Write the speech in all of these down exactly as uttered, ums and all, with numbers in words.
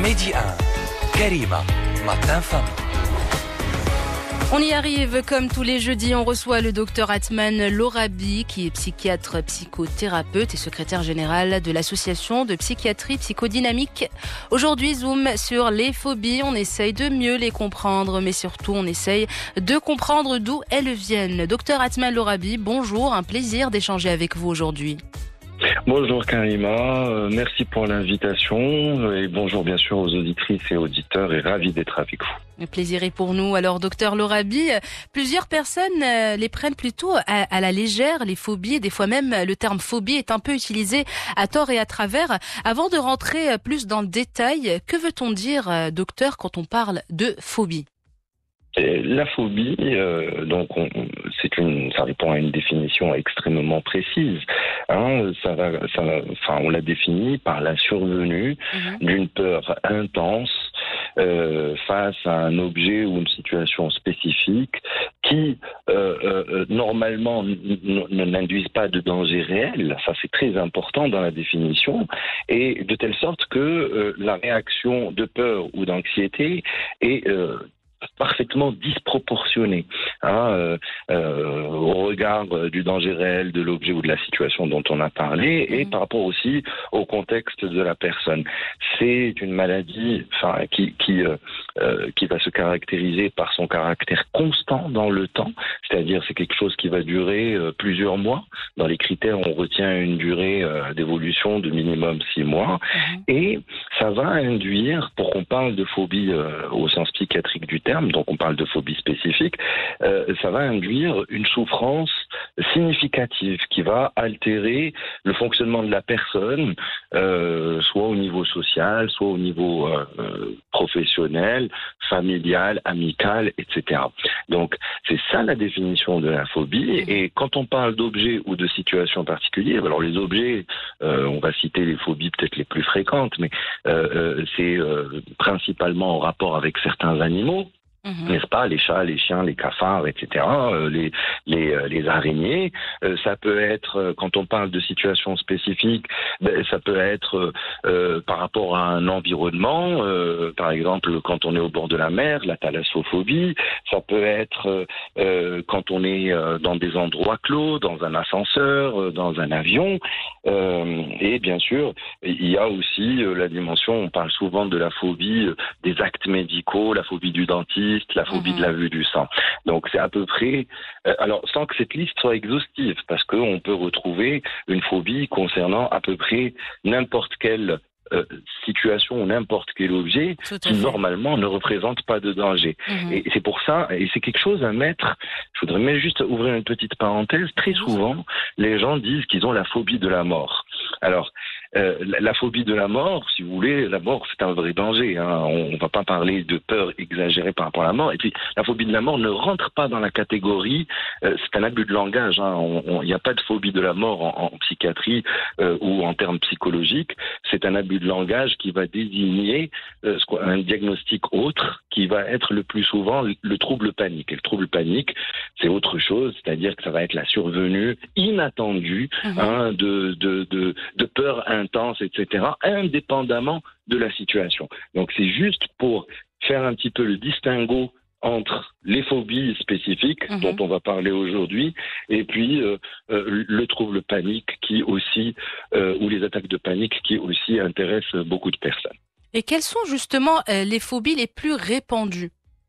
Midi un, Karima, Matin Famille. On y arrive comme tous les jeudis, on reçoit le docteur Atman Lorabi qui est psychiatre, psychothérapeute et secrétaire général de l'association de psychiatrie psychodynamique. Aujourd'hui, zoom sur les phobies, on essaye de mieux les comprendre, mais surtout on essaye de comprendre d'où elles viennent. Docteur Atman Lorabi, bonjour, un plaisir d'échanger avec vous aujourd'hui. Bonjour Karima, euh, merci pour l'invitation et bonjour bien sûr aux auditrices et auditeurs et ravi d'être avec vous. Le plaisir est pour nous. Alors docteur Lorabi, plusieurs personnes les prennent plutôt à, à la légère, les phobies, des fois même le terme phobie est un peu utilisé à tort et à travers. Avant de rentrer plus dans le détail, que veut-on dire docteur quand on parle de phobie ? Et la phobie, euh, donc, on, c'est une, ça répond à une définition extrêmement précise. Hein, ça va, ça va, enfin, on la définit par la survenue mmh. d'une peur intense euh, face à un objet ou une situation spécifique qui, euh, euh, normalement, n- n- n'induisent pas de danger réel. Ça, c'est très important dans la définition, et de telle sorte que euh, la réaction de peur ou d'anxiété est euh, parfaitement disproportionné hein, euh, euh, au regard du danger réel de l'objet ou de la situation dont on a parlé et mmh. par rapport aussi au contexte de la personne. C'est une maladie enfin, qui, qui, euh, euh, qui va se caractériser par son caractère constant dans le temps, c'est-à-dire c'est quelque chose qui va durer euh, plusieurs mois. Dans les critères, on retient une durée euh, d'évolution de minimum six mois mmh. et ça va induire, pour qu'on parle de phobie euh, au sens psychiatrique du terme, donc on parle de phobie spécifique, euh, ça va induire une souffrance significative qui va altérer le fonctionnement de la personne, euh, soit au niveau social, soit au niveau euh, professionnel, familial, amical, et cetera. Donc c'est ça la définition de la phobie. Et quand on parle d'objets ou de situations particulières, alors les objets, euh, on va citer les phobies peut-être les plus fréquentes, mais euh, euh, c'est euh, principalement en rapport avec certains animaux. Mmh. N'est-ce pas, les chats, les chiens, les cafards, et cetera, euh, les, les, euh, les araignées. Euh, ça peut être, euh, quand on parle de situations spécifiques, ben, ça peut être euh, par rapport à un environnement, euh, par exemple quand on est au bord de la mer, la thalassophobie. Ça peut être euh, quand on est euh, dans des endroits clos, dans un ascenseur, euh, dans un avion. Euh, et bien sûr, il y a aussi euh, la dimension, on parle souvent de la phobie euh, des actes médicaux, la phobie du dentiste, la phobie mmh. de la vue du sang. Donc c'est à peu près, euh, alors sans que cette liste soit exhaustive, parce qu'on peut retrouver une phobie concernant à peu près n'importe quelle euh, situation ou n'importe quel objet qui normalement ne représente pas de danger. Mmh. Et c'est pour ça, et c'est quelque chose à mettre, je voudrais même juste ouvrir une petite parenthèse, très souvent les gens disent qu'ils ont la phobie de la mort. Alors, Euh, la, la phobie de la mort, si vous voulez, la mort c'est un vrai danger. Hein. On ne va pas parler de peur exagérée par rapport à la mort. Et puis la phobie de la mort ne rentre pas dans la catégorie. Euh, c'est un abus de langage. Il n'y a pas de phobie de la mort en, en psychiatrie euh, ou en termes psychologiques. C'est un abus de langage qui va désigner euh, un diagnostic autre qui va être le plus souvent le, le trouble panique. Et le trouble panique, c'est autre chose, c'est-à-dire que ça va être la survenue inattendue mmh. hein, de, de, de, de peur intense, et cetera, indépendamment de la situation. Donc c'est juste pour faire un petit peu le distinguo entre les phobies spécifiques mmh. dont on va parler aujourd'hui et puis euh, euh, le trouble panique qui aussi, euh, ou les attaques de panique qui aussi intéressent beaucoup de personnes. Et quelles sont justement euh, les phobies les plus répandues ?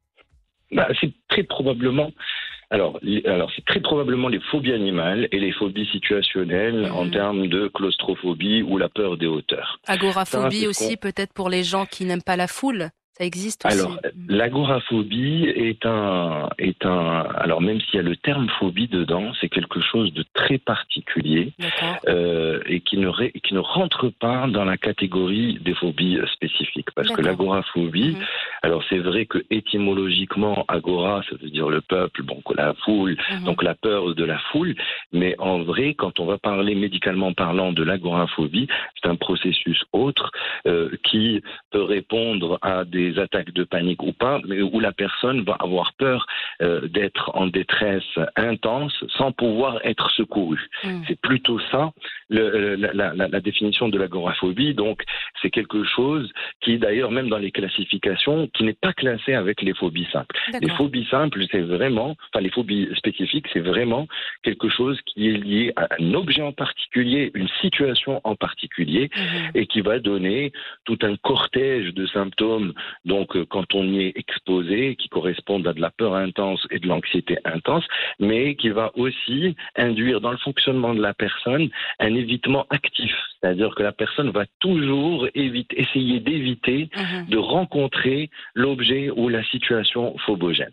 Bah, c'est très probablement Alors, alors, c'est très probablement les phobies animales et les phobies situationnelles mmh. en termes de claustrophobie ou la peur des hauteurs. Agoraphobie Ça, aussi, peut-être pour les gens qui n'aiment pas la foule. Ça existe aussi. Alors, l'agoraphobie est un, est un, alors même s'il y a le terme phobie dedans, c'est quelque chose de très particulier euh, et qui ne, ré, qui ne rentre pas dans la catégorie des phobies spécifiques. Parce D'accord. que l'agoraphobie, mmh. Alors c'est vrai que étymologiquement, agora, ça veut dire le peuple, donc la foule, mmh. donc la peur de la foule, mais en vrai, quand on va parler médicalement parlant de l'agoraphobie, c'est un processus autre euh, qui peut répondre à des attaques de panique ou pas, mais où la personne va avoir peur euh, d'être en détresse intense sans pouvoir être secourue. Mmh. C'est plutôt ça le, la, la, la, la définition de l'agoraphobie. Donc c'est quelque chose qui d'ailleurs même dans les classifications qui n'est pas classé avec les phobies simples. D'accord. Les phobies simples, c'est vraiment, enfin les phobies spécifiques, c'est vraiment quelque chose qui est lié à un objet en particulier, une situation en particulier, mmh. et qui va donner tout un cortège de symptômes. Donc euh, quand on y est exposé, qui correspondent à de la peur intense et de l'anxiété intense, mais qui va aussi induire dans le fonctionnement de la personne un évitement actif. C'est-à-dire que la personne va toujours éviter, essayer d'éviter mmh. de rencontrer l'objet ou la situation phobogène.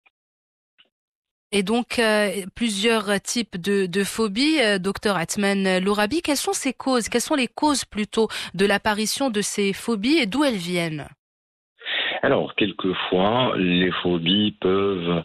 Et donc, euh, plusieurs types de, de phobies, euh, docteur Atman Lorabi. Quelles sont ces causes? Quelles sont les causes plutôt de l'apparition de ces phobies et d'où elles viennent? Alors, quelquefois, les phobies peuvent,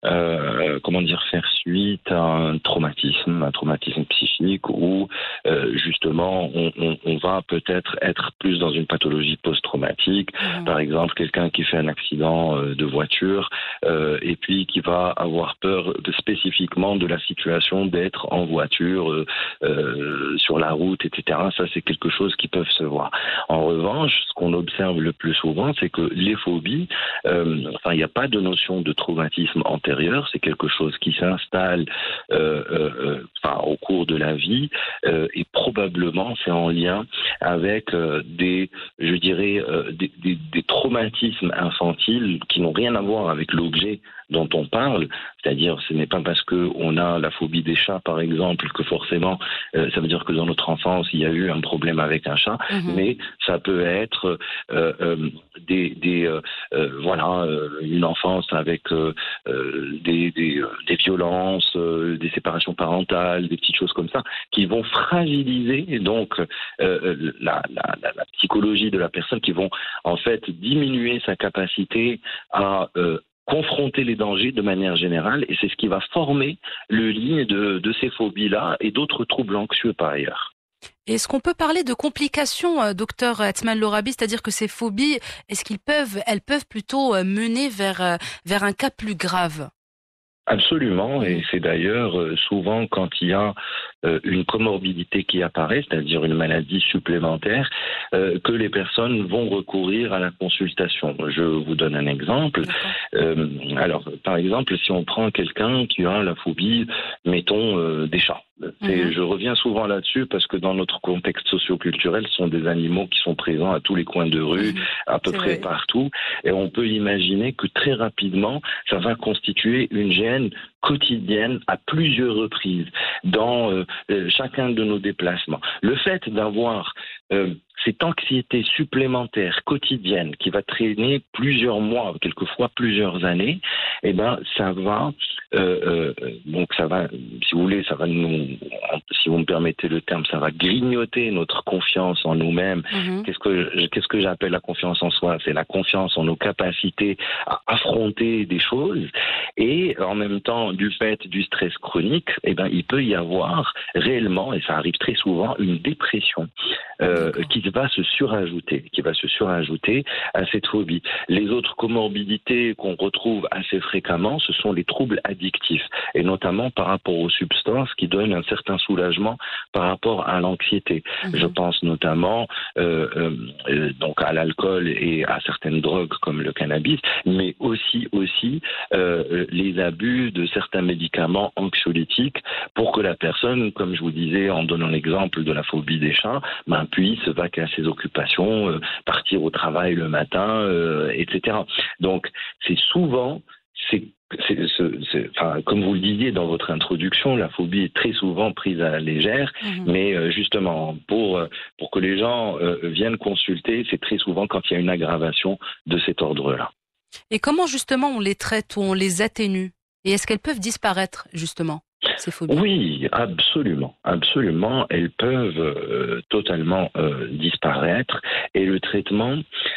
euh, comment dire, faire suite à un traumatisme, un traumatisme psychique, où euh, justement, on, on, on va peut-être être plus dans une pathologie post-traumatique. Mmh. Par exemple, quelqu'un qui fait un accident euh, de voiture euh, et puis qui va avoir peur de, spécifiquement de la situation d'être en voiture, euh, euh, sur la route, et cetera. Ça, c'est quelque chose qui peut se voir. En revanche, ce qu'on observe le plus souvent, c'est que les phobies, euh, enfin, il n'y a pas de notion de traumatisme antérieur, c'est quelque chose qui s'installe euh, euh, enfin, au cours de la vie, euh, et probablement c'est en lien avec euh, des, je dirais, euh, des, des, des traumatismes infantiles qui n'ont rien à voir avec l'objet dont on parle, c'est-à-dire ce n'est pas parce qu'on a la phobie des chats par exemple que forcément euh, ça veut dire que dans notre enfance il y a eu un problème avec un chat, mmh. mais ça peut être euh, euh, des, des euh, euh, voilà euh, une enfance avec euh, euh, des, des, euh, des violences, euh, des séparations parentales, des petites choses comme ça qui vont fragiliser donc euh, la, la, la, la psychologie de la personne, qui vont en fait diminuer sa capacité à euh, confronter les dangers de manière générale, et c'est ce qui va former le lien de, de ces phobies-là et d'autres troubles anxieux par ailleurs. Est-ce qu'on peut parler de complications, euh, docteur Atman Lorabi, c'est-à-dire que ces phobies, est-ce qu'ils peuvent, elles peuvent plutôt mener vers, euh, vers un cas plus grave? Absolument, et c'est d'ailleurs souvent quand il y a une comorbidité qui apparaît, c'est-à-dire une maladie supplémentaire, que les personnes vont recourir à la consultation. Je vous donne un exemple. Euh, alors, par exemple, si on prend quelqu'un qui a la phobie, mettons, des chats. Et mmh. je reviens souvent là-dessus parce que dans notre contexte socio-culturel, ce sont des animaux qui sont présents à tous les coins de rue, mmh. à peu c'est près vrai. Partout. Et on peut imaginer que très rapidement, ça va constituer une gêne quotidienne à plusieurs reprises dans euh, chacun de nos déplacements. Le fait d'avoir euh, cette anxiété supplémentaire quotidienne qui va traîner plusieurs mois, quelquefois plusieurs années, eh ben ça va euh, euh, donc ça va, si vous voulez, ça va nous, si vous me permettez le terme, ça va grignoter notre confiance en nous-mêmes. Mmh. Qu'est-ce que qu'est-ce que j'appelle la confiance en soi? C'est la confiance en nos capacités à affronter des choses, et en même temps, du fait du stress chronique, eh ben il peut y avoir réellement, et ça arrive très souvent, une dépression euh, qui va se surajouter, qui va se surajouter à cette phobie. Les autres comorbidités qu'on retrouve assez fréquemment, ce sont les troubles addictifs, et notamment par rapport aux substances qui donnent un certain soulagement par rapport à l'anxiété. Mmh. Je pense notamment euh, euh, donc à l'alcool et à certaines drogues comme le cannabis, mais aussi aussi euh, les abus de certains médicaments anxiolytiques pour que la personne, comme je vous disais en donnant l'exemple de la phobie des chats, ben, puisse vaquer à ses occupations, euh, partir au travail le matin, euh, et cetera. Donc c'est souvent, c'est C'est, c'est, c'est, enfin, comme vous le disiez dans votre introduction, la phobie est très souvent prise à la légère, mmh. mais euh, justement, pour, pour que les gens euh, viennent consulter, c'est très souvent quand il y a une aggravation de cet ordre-là. Et comment justement on les traite ou on les atténue? Et est-ce qu'elles peuvent disparaître justement, ces phobies? Oui, absolument, absolument. Elles peuvent euh, totalement euh, disparaître, et le traitement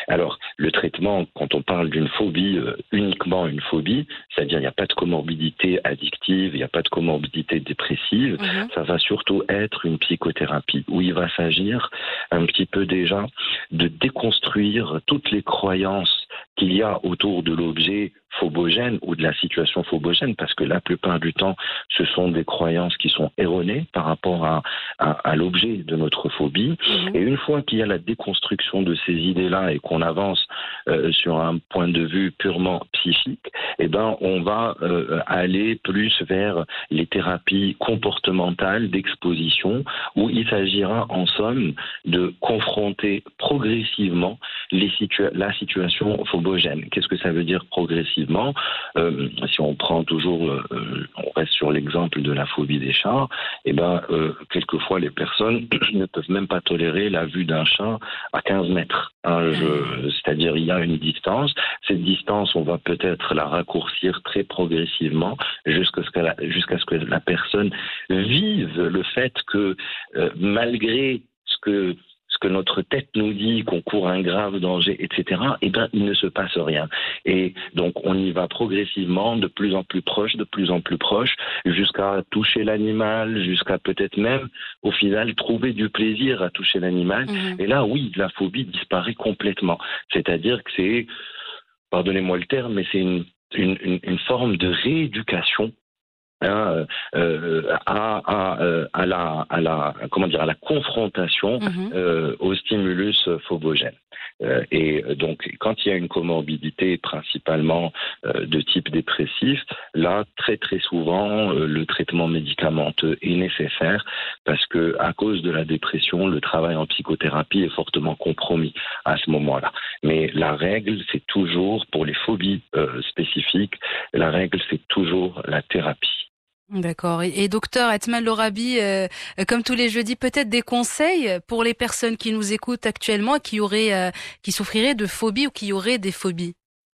Alors, le traitement, quand on parle d'une phobie, euh, uniquement une phobie, c'est-à-dire il n'y a pas de comorbidité addictive, il n'y a pas de comorbidité dépressive, mmh. ça va surtout être une psychothérapie où il va s'agir un petit peu déjà de déconstruire toutes les croyances qu'il y a autour de l'objet phobogène ou de la situation phobogène, parce que la plupart du temps, ce sont des croyances qui sont erronées par rapport à, à, à l'objet de notre phobie. Mmh. Et une fois qu'il y a la déconstruction de ces idées-là et qu'on avance euh, sur un point de vue purement psychique, eh ben, on va euh, aller plus vers les thérapies comportementales d'exposition, où il s'agira en somme de confronter progressivement les situa- la situation phobogène. Qu'est-ce que ça veut dire progressivement ? Euh, si on prend toujours, euh, on reste sur l'exemple de la phobie des chats, et ben euh, quelquefois les personnes ne peuvent même pas tolérer la vue d'un chat à quinze mètres. Hein, je, c'est-à-dire il y a une distance. Cette distance, on va peut-être la raccourcir très progressivement jusqu'à ce que la, jusqu'à ce que la personne vive le fait que euh, malgré ce que ce que notre tête nous dit, qu'on court un grave danger, et cetera, eh bien, il ne se passe rien. Et donc, on y va progressivement, de plus en plus proche, de plus en plus proche, jusqu'à toucher l'animal, jusqu'à peut-être même, au final, trouver du plaisir à toucher l'animal. Mmh. Et là, oui, la phobie disparaît complètement. C'est-à-dire que c'est, pardonnez-moi le terme, mais c'est une, une, une, une forme de rééducation Hein, euh, à, à, à, la, à la comment dire à la confrontation mmh. euh, au stimulus phobogène. Euh, et donc, quand il y a une comorbidité principalement euh, de type dépressif, là, très très souvent, euh, le traitement médicamenteux est nécessaire parce que à cause de la dépression, le travail en psychothérapie est fortement compromis à ce moment-là. Mais la règle, c'est toujours, pour les phobies euh, spécifiques, la règle, c'est toujours la thérapie. D'accord. Et, et docteur Atman Lorabi, euh, comme tous les jeudis, peut-être des conseils pour les personnes qui nous écoutent actuellement, qui auraient, euh, qui souffriraient de phobie ou qui auraient des phobies.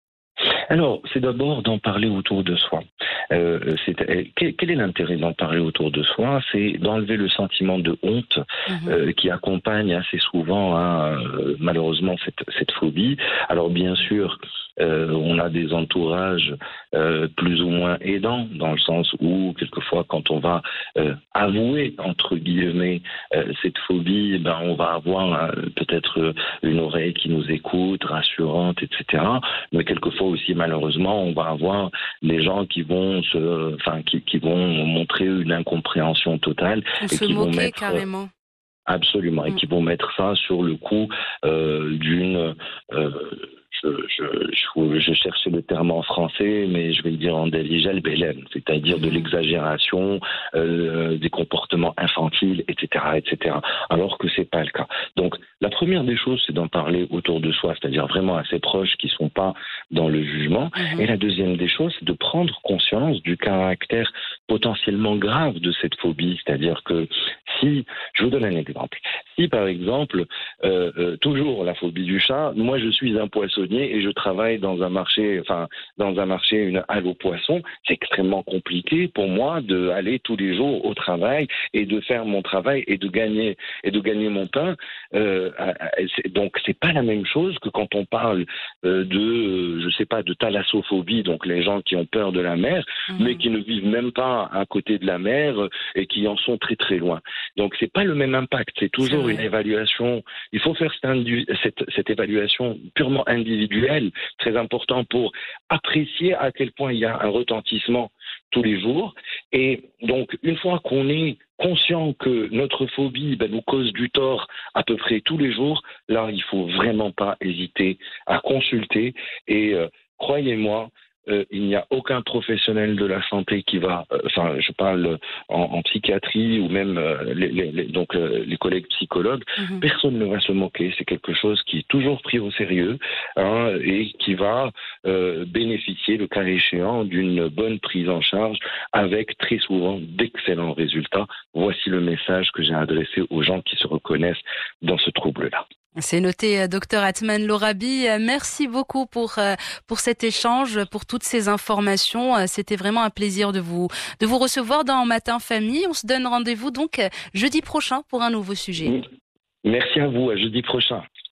Alors, c'est d'abord d'en parler autour de soi. Euh, c'est, quel, quel est l'intérêt d'en parler autour de soi ? C'est d'enlever le sentiment de honte mmh. euh, qui accompagne assez souvent, hein, euh, malheureusement, cette, cette phobie. Alors, bien sûr, euh, on a des entourages euh, plus ou moins aidants, dans le sens où, quelquefois, quand on va euh, avouer, entre guillemets, euh, cette phobie, ben, on va avoir euh, peut-être une oreille qui nous écoute, rassurante, et cetera. Mais quelquefois aussi, malheureusement, on va avoir des gens qui vont se, enfin, qui, qui vont montrer une incompréhension totale on et se qui moquer, vont mettre carrément. Absolument, mmh. et qui vont mettre ça sur le coup euh, d'une euh, Je, je, je, je cherchais le terme en français, mais je vais le dire en déligel, bélène, c'est-à-dire de l'exagération, euh, des comportements infantiles, et cetera, et cetera. Alors que c'est pas le cas. Donc, la première des choses, c'est d'en parler autour de soi, c'est-à-dire vraiment à ses proches qui sont pas dans le jugement. Mmh. Et la deuxième des choses, c'est de prendre conscience du caractère potentiellement grave de cette phobie, c'est-à-dire que si, je vous donne un exemple, si par exemple, euh, euh, toujours la phobie du chat, moi je suis un poissonnier et je travaille dans un marché, enfin dans un marché, une halle aux poissons, c'est extrêmement compliqué pour moi de aller tous les jours au travail et de faire mon travail et de gagner et de gagner mon pain. Euh, c'est, donc c'est pas la même chose que quand on parle euh, de, euh, je sais pas, de thalassophobie, donc les gens qui ont peur de la mer, mmh. mais qui ne vivent même pas à côté de la mer et qui en sont très très loin. Donc c'est pas le même impact, c'est toujours c'est une évaluation. Il faut faire cette, cette, cette évaluation purement individuelle, très important pour apprécier à quel point il y a un retentissement tous les jours. Et donc une fois qu'on est conscient que notre phobie ben, nous cause du tort à peu près tous les jours, là il faut vraiment pas hésiter à consulter et euh, croyez-moi, Euh, il n'y a aucun professionnel de la santé qui va, euh, enfin, je parle en, en psychiatrie ou même euh, les, les, les, donc euh, les collègues psychologues, mmh. personne ne va se moquer. C'est quelque chose qui est toujours pris au sérieux hein, et qui va euh, bénéficier, le cas échéant, d'une bonne prise en charge avec très souvent d'excellents résultats. Voici le message que j'ai adressé aux gens qui se reconnaissent dans ce trouble-là. C'est noté, docteur Atman Lorabi. Merci beaucoup pour pour cet échange, pour toutes ces informations. C'était vraiment un plaisir de vous de vous recevoir dans Matin Famille. On se donne rendez-vous donc jeudi prochain pour un nouveau sujet. Merci à vous, à jeudi prochain.